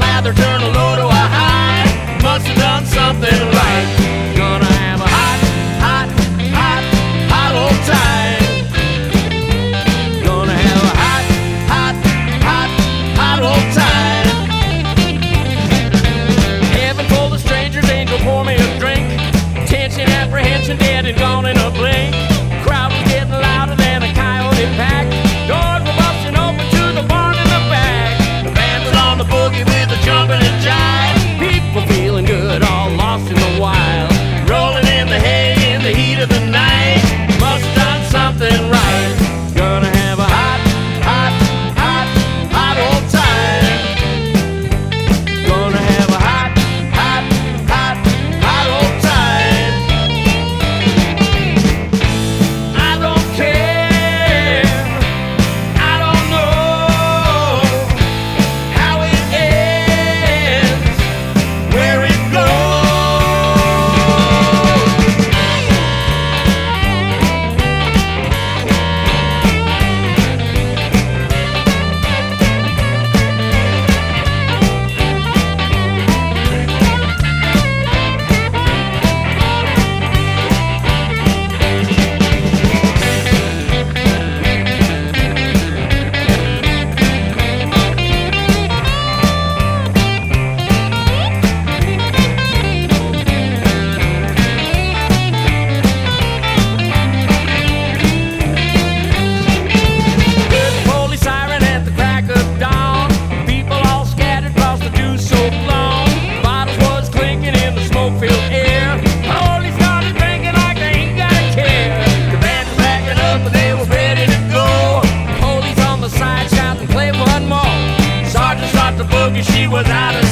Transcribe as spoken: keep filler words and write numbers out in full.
rather turn a low to a high. Must have done something right. Gonna have a hot, hot, hot, hot old time. Gonna have a hot, hot, hot, hot old time. Heaven full of strangers, angel pour me a drink. Tension, apprehension, dead and gone in a blink. Crowd was getting louder than a coyote pack. Doors were busting open to the barn in the back. The band was on the boogie with the jumping and jive. People feeling good, all lost in the wild. Rolling in the hay in the heat of the night. Must have done something right. Gonna have a hot, hot, hot, hot old time. Gonna have a hot, hot, hot, hot old time. I don't care, I don't know how it ends, where it goes. Good police siren at the crack of dawn. People all scattered across the dew-soaked lawn. Bottles was clinking in the smoke-filled air. Police started drinking like they ain't got a care. The band was backing up and they were ready to go. Police on the side shouting, play one more. Sergeant stopped the boogie, she was out of